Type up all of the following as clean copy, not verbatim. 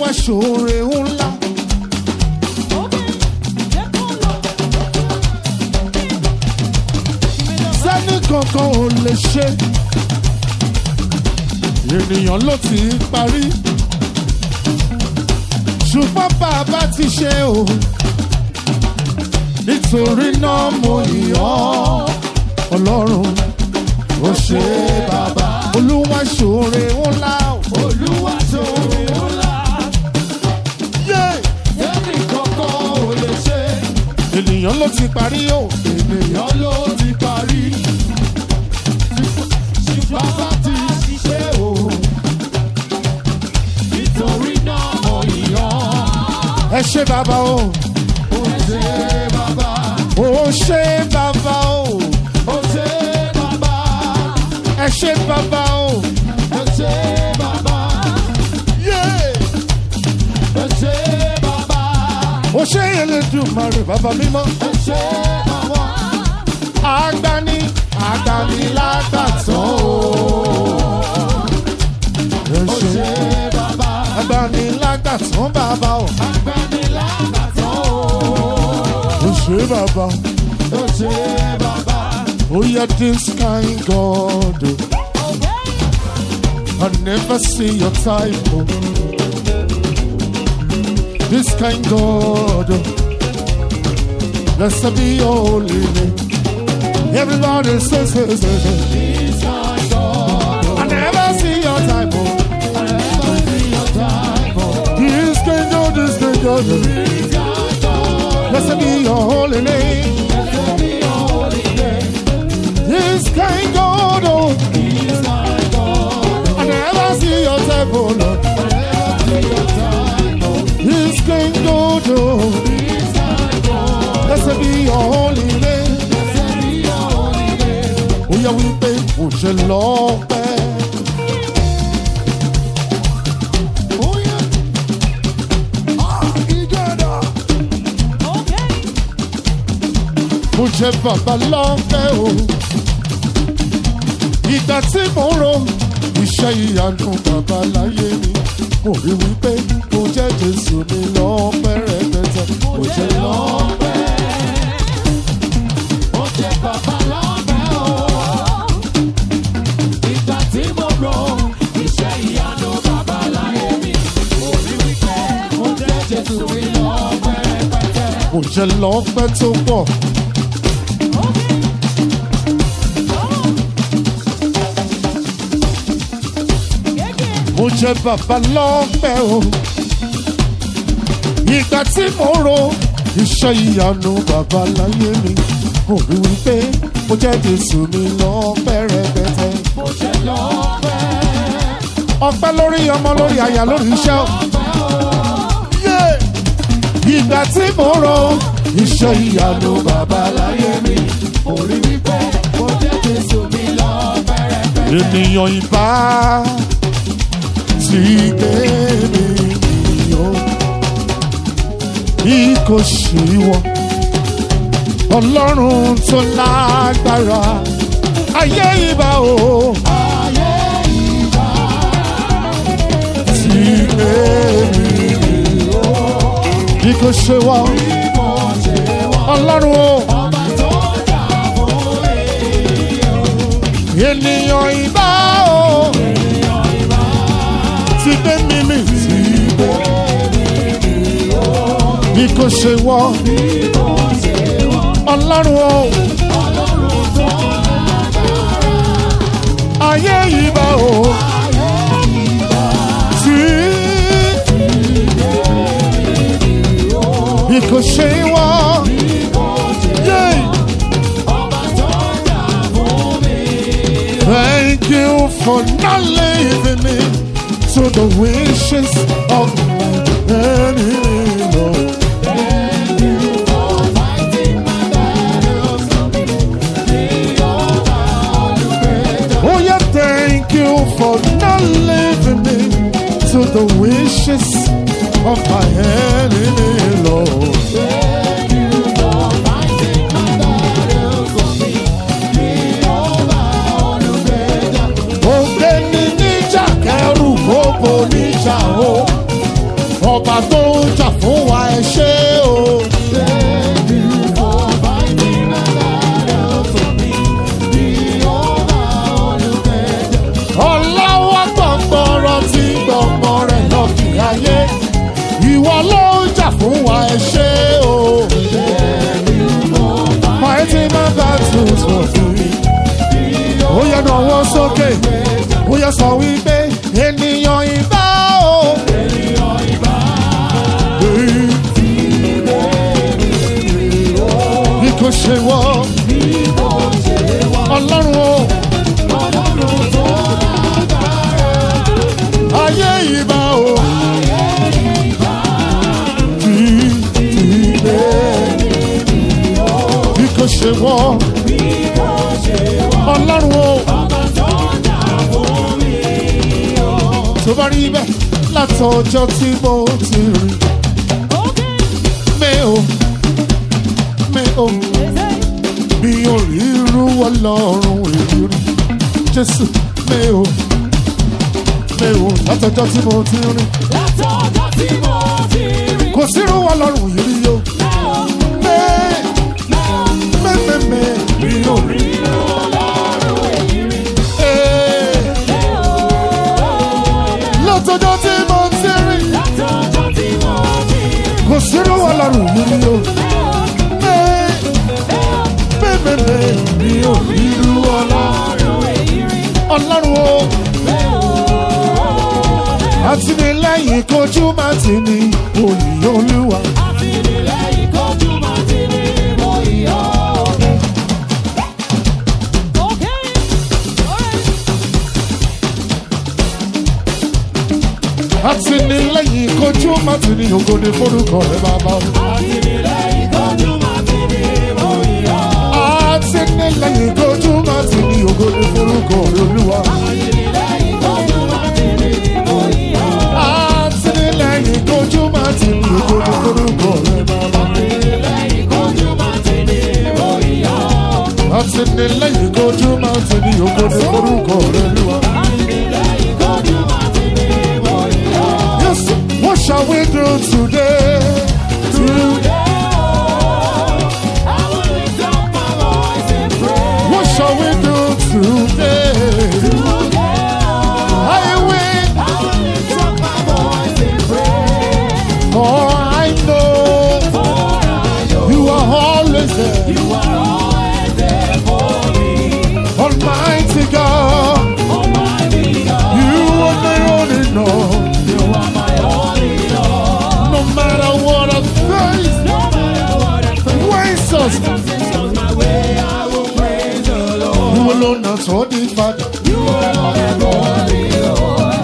ṣoore ńlá. Sẹ́ni kankan ò lè ṣe, ènìyàn ló ti parí. Ṣùgbọ́n bàbá ti ṣe o, nítorí náà mo yìn ọ́ Ọlọ́run. Ó ṣe bàbá, Olúwa ṣoore ńlá. Olúwa ṣoore ńlá. Sẹ́ni kankan ò lè ṣe, ènìyàn ló ti parí o. Ènìyàn ló ti parí. Bàbá ti ṣiṣẹ́ o, nítorí náà mo yìn ọ́. Ẹ ṣé bàbá o. Ó ṣé bàbá. Ó ṣé bàbá o. Ó ṣé bàbá. Ẹ ṣé bàbá o. Ẹ ṣé bàbá. Ẹ ṣé bàbá. Ó ṣé Elédùmarè bàbá mímọ́. Ẹ ṣé bàbá. Agbani lágbàtàn o. Ẹ ṣé bàbá. Agbani lágbàtàn bàbá o. Agbani lágbàtàn o. Ó ṣé bàbá. Ó ṣé bàbá. Oh yeah, this kind God, I never see your type. Oh. This kind God, blessed be your holy name. Everybody says, this kind God, I never see your type. Oh. I never see your type. Oh. This kind God, this kind God, blessed be your holy name. This kind God, oh, this kind God, I never see your type, oh Lord. I never see your type, oh. This kind God, oh, this kind God, blessed be your holy name. Blessed be your holy name. Oh yeah, we pay for your love. Oh yeah. Igada. Okay. For your Baba love, oh. Ìgbà tí mo ń ro iṣẹ́ ìyanu bàbá láyé mi, mo rí wípé mo jẹ́ Jésù mi lọ́pẹ́ rẹpẹtẹ. Mo jẹ́ lọ́pẹ́, mo jẹ́ bàbá lọ́pẹ́ o. Ìgbà tí mo ro iṣẹ́ ìyanu bàbá láyé mi, mo rí wípé mo jẹ́ Jésù mi lọ́pẹ́ rẹpẹtẹ. Mo jẹ́ lọ́pẹ́ tó pọ̀. Mo jẹ́ bàbá lọ́pẹ́ o. Ìgbà tí mo ro iṣẹ́ ìyanu bàbá láyé mi, mo rí wípé mo jẹ́ Jésù mi lọ́pẹ́ rẹpẹtẹ. Mo jẹ́ lọ́pẹ́. Ọpẹ́ lórí ọmọ, lórí aya, lórí iṣẹ́ o. Ìgbà tí mo ro iṣẹ́ ìyanu bàbá láyé mi, mo rí wípé mo jẹ́ Jésù mi lọ́pẹ́ rẹpẹtẹ. Ènìyàn ìbá ti gbé mi yọ, bí kò sí wọ Ọlọ́run tó lágbára. Ayé ìbá o, ayé ìbá ti gbé mi yọ, bí kò ṣe wọ Ọlọ́run o. Ọba tó jà fún mi. Ènìyàn ìbá o, ti gbé mi mì, ti gbé mi o, bí kò ṣe wọ́ Ọlọ́run o. Ọlọ́run tó lágbára. Ayé yìí bá o, tí bí kò ṣe wọ́. Thank you for not leaving me to the wishes of my enemy, Lord. Thank you for fighting my battles for me. Oh yeah, thank you for not leaving me to the wishes of my enemy, Lord. Thank you for fighting my battles for me. ṣe o. Fighting my battles for me. Ó yẹ náà wọ́n sókè. Ó yẹ sọ wípé ènìyàn ìbá o. Bí kò ṣe wọ́. Ọlọ́run o. Ayé ìbá o. Bí kò ṣe wọ́. Ọlọ́run o. Tó bá rí bẹ́ẹ̀ látọjọ́ tí mo ti rí. Mi ò bí orírú Ọlọ́run èyí rí. Jésù mi ò látọjọ́ tí mo ti rí. Kò sírú Ọlọ́run yìí rí o. Mi ò rí. Látọjọ́ tí mo ti rí. Kò sírú Ọlọ́run yìí rí o. Mi ò rí irú Ọlọ́run o. Àtìlẹ́yìn kojú máa ti ní òyìn Olúwa. Àtìlẹ́yìn kojú máa ti ní ògo ní forúkọ rẹ bàbá. Àtìlẹ́yìn kojú máa ti ní ògo ní forúkọ rẹ Olúwa. Àtìlẹ́yìn kojú máa ti ní ògo ní forúkọ rẹ bàbá. Àtìlẹ́yìn kojú máa ti ní ògo ní forúkọ rẹ Olúwa. Yes, what shall we do today? I will lift up my voice in praise. What shall we do today? I will lift up my voice in praise. For I know you are always there. You are always there for me. Almighty God, you are my only Lord. You are my only Lord. No matter what I face, waste us. My way, I will praise the Lord. You alone are so the Father. You alone are holy, Lord.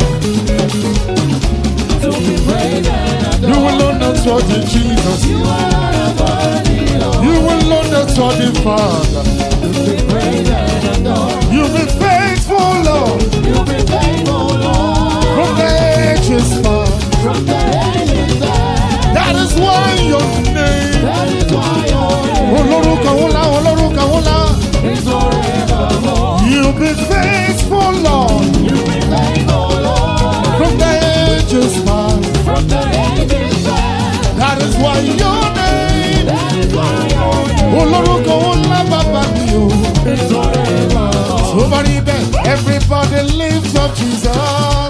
To be praised and adored. You alone are so the Jesus. You alone are holy, Lord. You alone are so the Father. To be praised and adored. You've been faithful, Lord. You've been faithful, Lord. From the ages past. From the ages past. That is why your name. That is why your name Olórúkọ ńlá. is forevermore. You've been faithful, Lord. You've been faithful, Lord. From the ages past. From the ages past. That is why your name. That is why your name Olórúkọ ńlá bàbá mi o. is forevermore. Somebody beg, everybody lift up Jesus.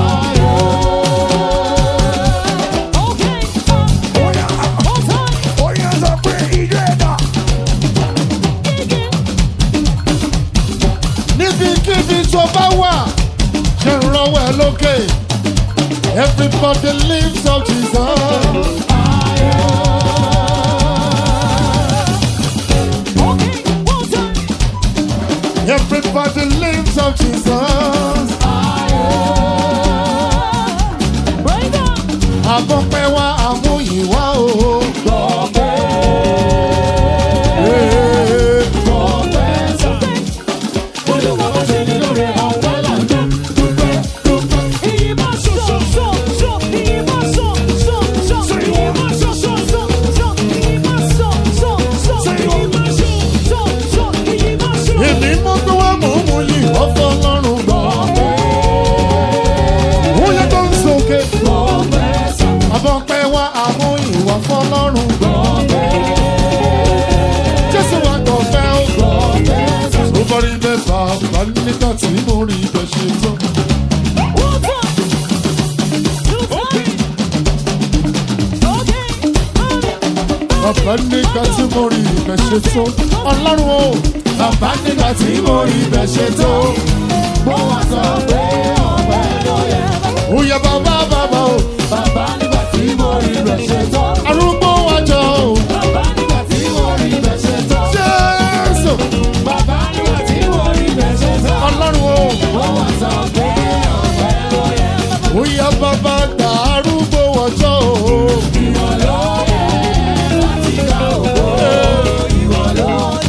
Níbikíbi tó bá wà, ṣe ń rọwọ́ ẹ lókè. Everybody lift up Jesus. Everybody lift up Jesus. Àbọ̀pẹ́ wa àmúyìn wá o. Èmi mọ̀ pé wá mọ̀ mú yìí ọ̀fọ̀ lọ́rùn gbọ́. Ó yẹ tó ń sókè. Àbọ̀pẹ́ wa àmúyìn wá fọ́ lọ́rùn gbọ́. Jésù wa kò fẹ́ o. Tó bá rí bẹ́ẹ̀ bàbá nígbà tí mo rí ibẹ̀ ṣe tó. nígbà tí mo rí ibẹ̀ ṣe tó. Ọlọ́run o. Bàbá nígbà tí mo rí ibẹ̀ ṣe tó. Mo wá sọ pé ọpẹ́ ló yẹ. Ó yẹ bàbá bàbá o. Bàbá nígbà tí mo rí ibẹ̀ ṣe tó. Arúgbó wájọ o. Bàbá nígbà tí mo rí ibẹ̀ ṣe tó. Jésù. Bàbá nígbà tí mo rí ibẹ̀ ṣe tó. Ọlọ́run o. Mo wá sọ pé ọpẹ́ ló yẹ. Ó yẹ bàbá gbà arúgbó wájọ o. Ìwọ ló yẹ láti gba ògo. Ìwọ ló yẹ.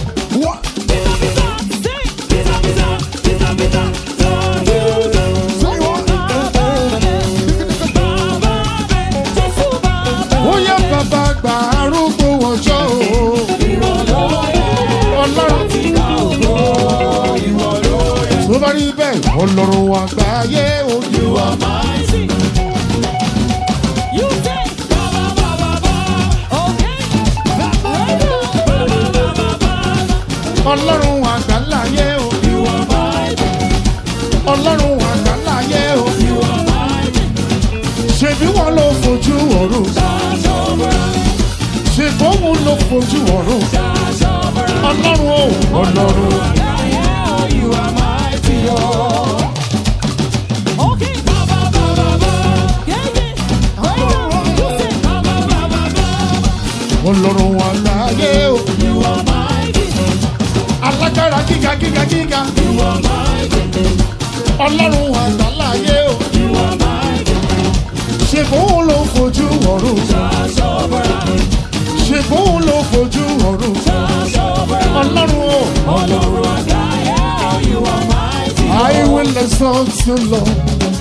Ó yẹ bàbá gbà arúgbó wájọ o. Ìwọ ló yẹ Ọlọ́run. láti gba ògo. Ìwọ ló yẹ. Tó bá rí bẹ́ẹ̀, Ọlọ́run àgbáyé o. You are mighty. You say, ba ba ba ba ba. Okay. Ba ba ba ba ba ba. Ọlọ́run àgbáláyé o. You are mighty. Ọlọ́run àgbáláyé o. You are mighty. Ṣèbí wọn ló fojú ọ̀run. Charge over us. Ṣèbóhun ló fojú ọ̀run. Charge over us. Ọlọ́run o. Ọlọ́run. Yeah, you are mighty, oh. Okay. Ba ba ba ba ba. Yeah, yeah. Right now, you say, ba ba ba ba ba. Ọlọ́run àgbáyé o. You are mighty. Alágbára gíga gíga gíga. You are mighty. Ọlọ́run àgbáláyé o. You are mighty. Ṣèbóhun ló fojú ọ̀run. Charge over us. Ṣèbóhun ló fojú ọ̀run. Charge over us. Ọlọ́run o. Ọlọ́run àgbáyé, you are mighty. I will exalt you, Lord.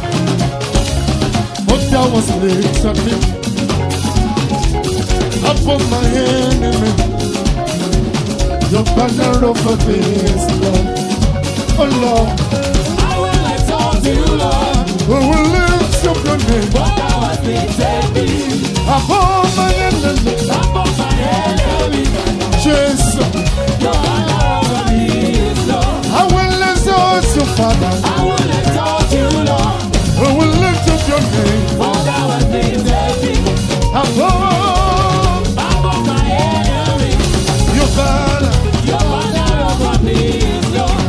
But thou was lifted me above my enemy. Your banner over this Lord. Oh Lord, I will exalt you, Lord. we will lift up your name But thou hast lifted me above my enemy. above my enemy. Jesus, Your honor over me is Lord. I will exalt you, Father. I will exalt you, Lord. We will lift up your name But thou hast lifted me above above my enemy. your banner. Your honor over me is Lord.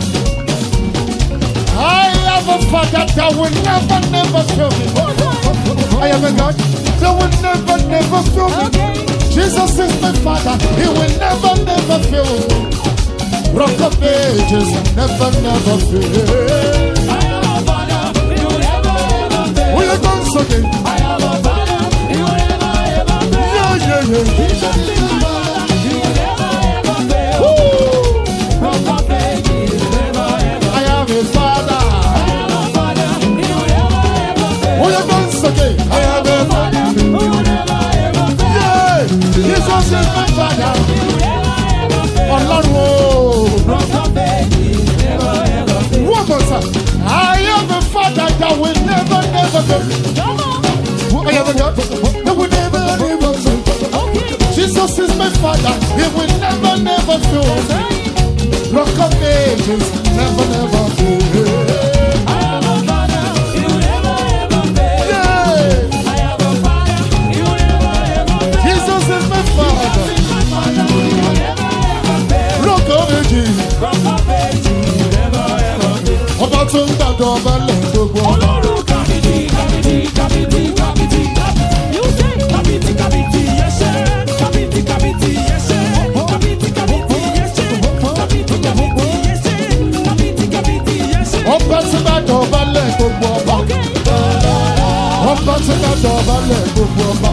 I have a Father that will never fail me. I am a God that will never fail me. Okay. Jesus is my Father, He will never fail me. Rock of Ages, never fail. I am a father, you will never ever fail. Will you dance again? I am a father, you will never ever fail. Yeah. Jesus is my father, you will never ever fail. Woo! Rock of ages, never ever. I am a Father. I am a father, you will never ever fail. Will you dance again? I am a Father, Father. you will never ever fail. Yeah! Jesus is my Father. You will never ever fail. Ọlọ́run o. Rock of ages, never ever fail. One more time. I am a Father that will never fail. Come on. I am a God that will never fail. Okay. Jesus is my Father, He will never fail. Rock of Ages, never fail. I am a father, you will never ever fail. Yeah! I am a father, you will never ever fail. Jesus is my Father, My father, you will never ever fail. Rock of Ages. Rock of ages, never ever fail. Ọba tó ń gbàdọ̀ ọba lẹ̀ gbogbo ọba. Ọlọ́run kàbìtì, kàbìtì, kàbìtì, kàbìtì. You say kàbìtì, kàbìtì, yes sir. Kàbìtì, kàbìtì, yes sir. Kàbìtì, kàbìtì, yes sir. Kàbìtì, kàbìtì, yes sir. Kàbìtì, kàbìtì, yes sir. Ọba tó ń gbàdọ̀ ọba lẹ̀ gbogbo ọba. Okay. Ọba tó ń gbàdọ̀ ọba lẹ̀ gbogbo ọba.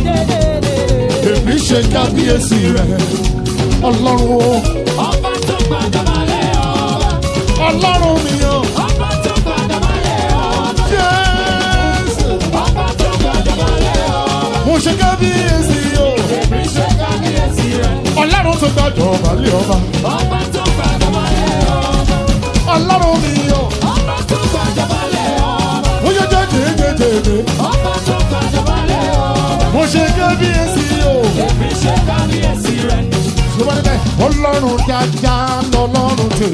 Èmi ṣe kábíyèsí rẹ̀. Ọlọ́run o. Ọba tó gbàdọ̀ balẹ̀ ọba. Ọlọ́run mi o. Ọba tó gbàdọ̀ balẹ̀ ọba. Jésù. Ọba tó gbàdọ̀ balẹ̀ ọba. Mo ṣe kábíyèsí o. Èmi ṣe kábíyèsí rẹ̀. Ọlọ́run tó gbàdọ̀ ọba lé ọba. Ọba tó gbàdọ̀ balẹ̀ ọba. Ọlọ́run mi o. Ọba tó gbàdọ̀ balẹ̀ ọba. Mo yẹ jẹ́jẹ́jẹ́jẹ́. Ọba tó gbàdọ̀ balẹ̀ ọba. Mo ṣe kábíyèsí o. Èmi ṣe kábíyèsí rẹ̀. Ṣùgbọ́n níbẹ̀, Ọlọ́run dáadáa lọ́lọ́run tè.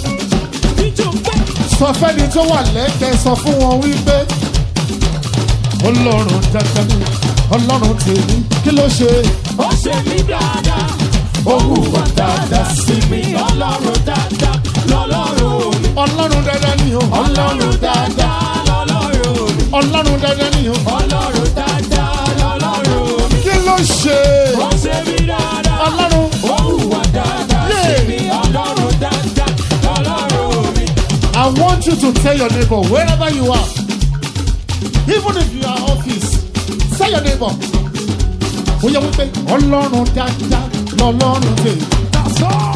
Jíjó pé. Sọ fẹ́ni tó wà lẹ́gbẹ̀ẹ́ sọ fún wọn wípé Ọlọ́run dáadáa ni Ọlọ́run tèmi kí ló ṣe? Ó ṣe mí dáadáa, ó hùwà dáadáa sí mi. Ọlọ́run dáadáa lọ́lọ́run mi. Ọlọ́run dáadáa ni o. Ọlọ́run dáadáa lọ́lọ́run mi. Ọlọ́run dáadáa ni o. Ọlọ́run dáadáa lọ́lọ́run mi. Kí ló ṣe? Ó ṣe mí dáadáa, Ọlọ́run. ó hùwà dáadáa sí mi. Ọlọ́run dáadáa lọ́lọ́run mi. I want you to tell your neighbor wherever you are, even if you are office, tell your neighbor. Ó yẹ wípé Ọlọ́run dáadáa lọ́lọ́run tèmi. That's all.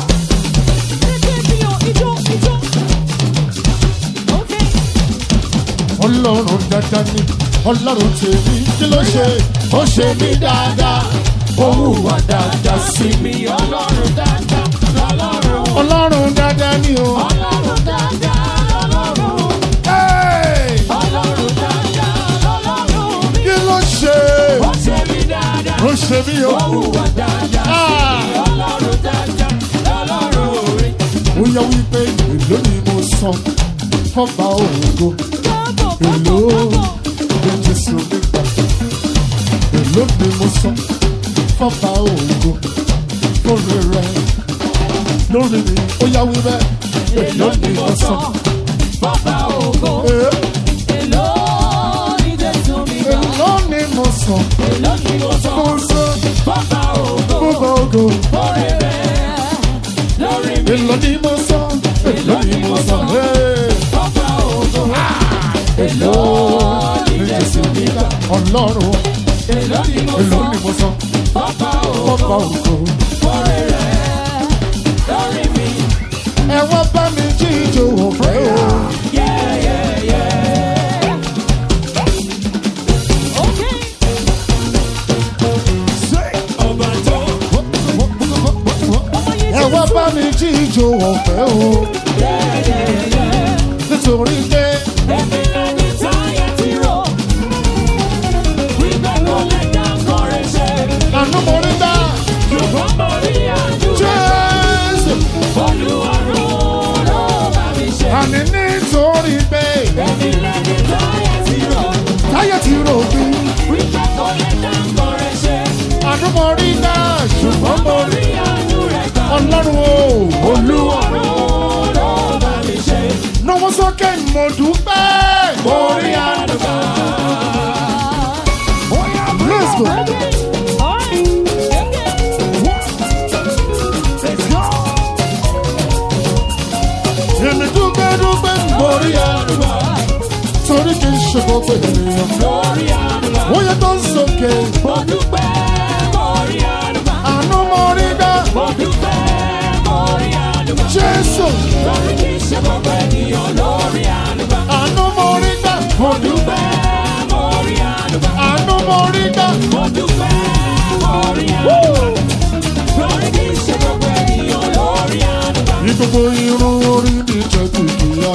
Ọlọ́run dáadáa ni Ọlọ́run tèmi kí ló ṣe? Ó ṣe mí dáadáa, ó hùwà dáadáa sí mi. Ọlọ́run dáadáa lọ́lọ́run. Ọlọ́run dáadáa ni o. Ọlọ́run dáadáa lọ́lọ́run. Hey! Ọlọ́run dáadáa lọ́lọ́run. Kí ló ṣe? Ó ṣe mí dáadáa, Ó ṣe mí o. ó hùwà dáadáa sí mi. Ọlọ́run dáadáa lọ́lọ́run. Ó yẹ wípé èló ni mo san fọ́ba ògo. Èló ni Jésù mi gbà. Èló ni mo san fọ́ba ògo. Lórí rẹ̀ lórí mi. Ó yá wí bẹ́ẹ̀. Èló ni mo san bàbá ògo. Èló ni Jésù mi gbà. Èló ni mo san. Èló ni mo san Mo san bàbá ògo. fọ́ba ògo. Orí rẹ̀ lórí mi. Èló ni mo san. Èló ni mo san. Bàbá ògo. Èló ni Jésù mi gbà. Ọlọ́run. Èló ni mo Èló san ni mo san bàbá fọ́ba ògo. ògo. Orí rẹ̀ lórí mi. Ẹ wá bá mi jíjó òfé o. Yeah, yeah, yeah. Okay. Ọba tó. Ẹ wá bá mi jíjó òfé o. Yeah, yeah, yeah. Nítorí pé Èmi lẹni táyà ti rò. Wípé kò lè dá kọrin ṣe. àánú mo rí dá. Ṣùgbọ́n mo rí àdúrà. Jésù. Olúwarùn ló bá mi ṣe. Àní nítorí pé Èmi lẹni táyà ti rò. táyà ti rò bí. Wípé kò lè dá kọrin ṣe. Àánú mo rí dá. Ṣùgbọ́n mo Mo rí rí àdúrà gbà. Ọlọ́run o. Olúwarùn ló bá mi ṣe. Náwó sókè mo dúpẹ́. Mo rí àdúrà. Let's go. Èmi dúpẹ́ dúpẹ́ mo rí àdúrà. Torí kì í ṣe gbogbo ènìyàn. Lórí àdúrà. Ó yẹ tó ń sókè. Mo dúpẹ́ mo rí àdúrà. Àánú mo rí dá. Mo dúpẹ́ mo rí àdúrà. Jésù. Lórí kì í ṣe gbogbo ènìyàn lórí àdúrà. Àánú mo rí dá. Mo dúpẹ́ mo rí àdúrà. Àánú mo rí dá. Mo dúpẹ́ mo rí àdúrà. Lórí kì í ṣe gbogbo ènìyàn lórí àdúrà. Ní gbogbo irun orí mi jẹ́ kìkìyà.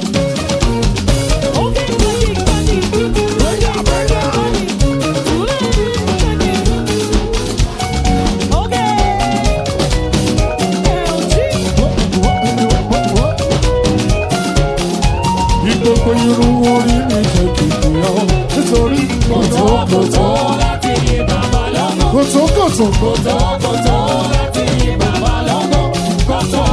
Ní gbogbo irun orí mi jẹ́ kìkìyà. Nítorí kòtòkòtò. Láti yí bàbá lọ́nà. Kòtòkòtò. Kòtòkòtò láti yí bàbá lọ́nà. Kòtò.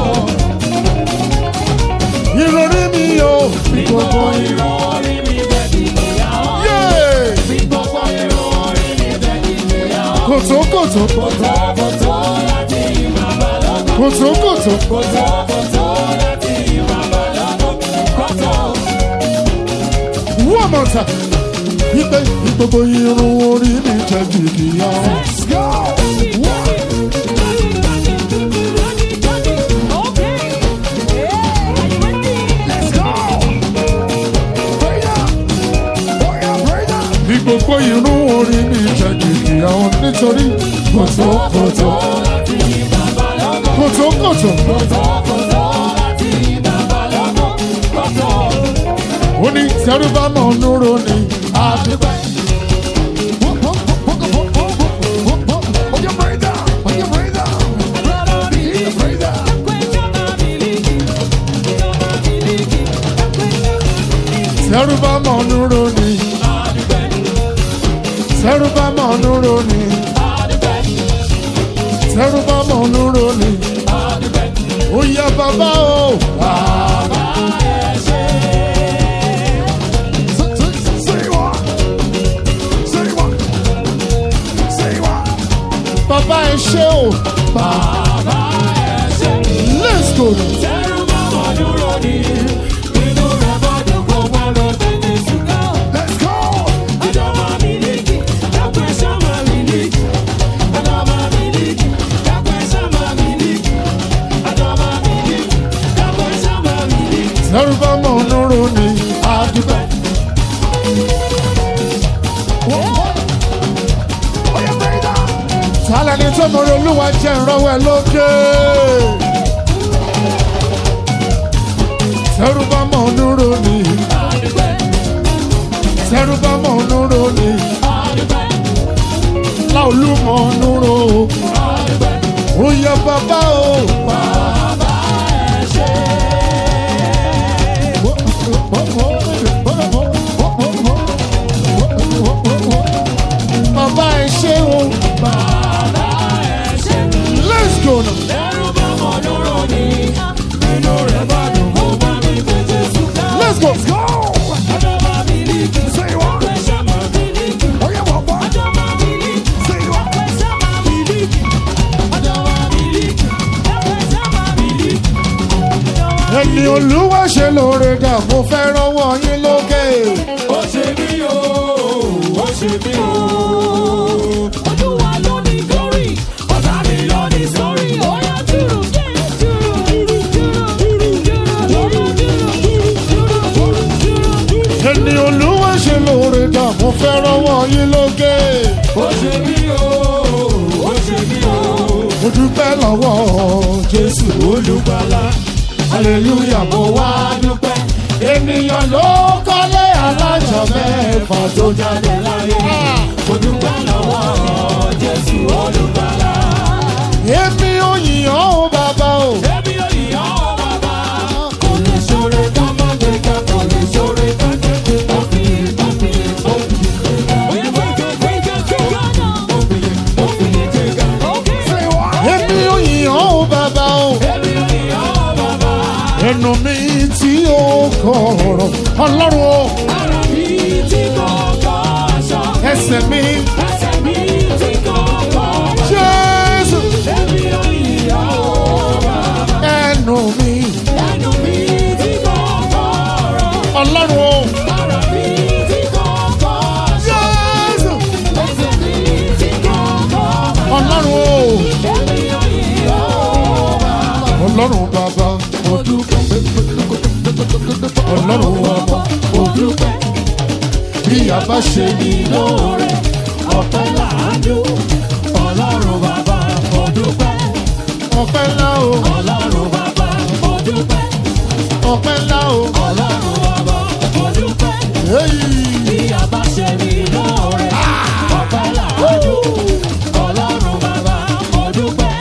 Ìrọ̀rí mi o. Ní gbogbo irun. Orí mi bẹ̀ kí ìyàwó. Yéé. Bí gbogbo irun orí mi bẹ̀ kí ìyàwó. Kòtòkòtò. Kòtòkòtò láti yí bàbá lọ́nà. Kòtòkòtò. Kòtòkòtò láti yí bàbá lọ́nà. Kòtò. One more time. Ìgbé gbogbo irun orí mi jẹ́ kìkìyà. Let's go. Let's go. Ní gbogbo irun orí mi jẹ́ kìkìyà. Nítorí kòtòkòtò. Láti yí bàbá lọ́nà. Kòtòkòtò. Kòtòkòtò láti yí bàbá lọ́nà. Kòtò. Ó ní tẹrúbá mọ̀ núró ni. Àdúgbò. Tẹrúbá mọ̀ núró ni. Tẹ́rù bá mọ̀ núro ni. Tẹ́rù bá mọ̀ núro ni. Ó yá bàbá o. Bàbá ẹ ṣé. Bàbá ẹ ṣé o. Bàbá ẹ ṣé. Let's go. Tẹ́rù bá mọ̀ núro ni. Inú rẹ̀ bá dùn kó wá lọ tètè sùkọ́. Let's go. Adama miliki, dápẹ́ sáma miliki. Adama miliki, dápẹ́ sáma miliki. Adama miliki, dápẹ́ sáma miliki. Tẹ́rù bá mọ̀ núro ni. Adúgbò. Tálẹ̀ ni tó mọ̀rọ̀ olúwa jẹ́ ìrànwọ́ ẹ lókè. Tẹ́rù bá mọ̀ núro ni. Tẹ́rù bá mọ̀ núro ni. Láolú mọ̀ núro. Ó yẹ bàbá o. Bàbá ẹ ṣé. Bàbá ẹ ṣé o. Bàbá ẹ ṣé. Let's go now. Tẹ́rù bá mọ̀ núro ni. Inú rẹ̀ bá dùn kó bá mi fèjì sùkà. Let's go. Adama miliki. Say what? Dápẹ́ sáma miliki. Oh yeah, what? Adama miliki. Say what? Dápẹ́ sáma miliki. Adama miliki. Dápẹ́ sáma miliki. Ẹni Olúwa ṣe lóore dà, mo fẹ́ rọ́wọ́ yín lókè. Ó ṣe mí o, ó ṣe mí o. Olúwa ló ní glory, ọ̀tá mi ló ní sorry. Ó yá dúró, dúró, dúró, dúró, dúró. Ẹni Olúwa ṣe lóore dà, mo fẹ́ rọ́wọ́ yín lókè. Ó ṣe mí o, ó ṣe mí o. Mo dúpẹ́ lọ́wọ́ Jésù Olùgbàlà. Hallelujah, mo wá dúpẹ́. Ènìyàn ló kọ́lé alájà mẹ́fà tó jáde láyé. Mo dúpẹ́ lọ́wọ́ Jésù Olùgbàlà. Èmi ò yìn ọ́ o bàbá o. Èmi ò yìn ọ́ o bàbá. Kò lè ṣoore ká má gbé ká, kò lè ṣoore ká kéde. Òfìyè, òfìyè, òfìyè. Oyè gbẹ̀gẹ̀ gbẹ̀gẹ̀ gbẹ̀gẹ̀. Òfìyè, òfìyè gbẹ̀gẹ̀. Èmi ò yìn ọ́ o bàbá o. Èmi ò yìn ọ́ o bàbá. Ẹnu mi tí ó kọ̀rọ̀ Ọlọ́run o. Ara mi tí kò kọ́ aṣọ. Ẹsẹ̀ mi tí kò kọ́ aṣọ. Jésù. Èmi ò yìn ọ́ o bàbá. Ẹnu mi tí kò kọ̀rọ̀. Ọlọ́run o. Ara mi tí kò kọ́ aṣọ. Jésù. Ẹsẹ̀ mi tí kò kọ́ aṣọ. Ọlọ́run o. Èmi ò yìn ọ́ o bàbá. Ọlọ́run bàbá. Mo dúpẹ́. Ọlọ́run ọmọ mo dúpẹ́. Bí a bá ṣe ní lóore, ọpẹ́ làádú. Ọlọ́run bàbá mo dúpẹ́. Ọpẹ́ ńlá o. Ọlọ́run bàbá mo dúpẹ́. Ọpẹ́ ńlá o. Ọlọ́run ọmọ mo dúpẹ́. Bí a bá ṣe ní lóore, ọpẹ́ làádú. Ọlọ́run bàbá mo dúpẹ́.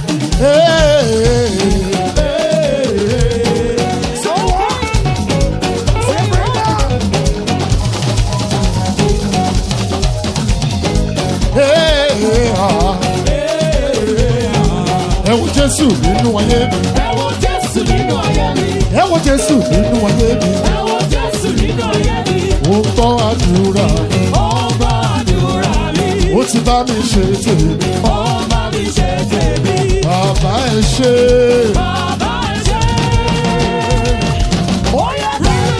Ẹ wo Jésù nínú ayé mi. Ẹ wo Jésù nínú ayé mi. Ẹ wo Jésù nínú ayé mi. Ẹ wo Jésù nínú ayé mi. Ó gbọ́ àdúrà mi. Ó gbọ́ àdúrà mi. Ó ti bá mi ṣe tèmi. Ó bá mi ṣe tèmi. Bàbá ẹ ṣé. Bàbá ẹ ṣé. Ó yẹ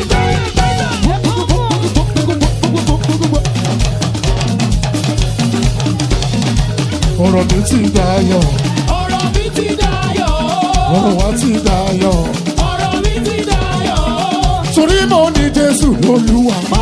ọ̀rọ̀ mi ti dayọ̀. Ọ̀rọ̀ mi ti dayọ̀. Ọ̀rọ̀ wa ti dayọ̀. Ọ̀rọ̀ mi ti dayọ̀. Torí mo ní Jésù lólúwa.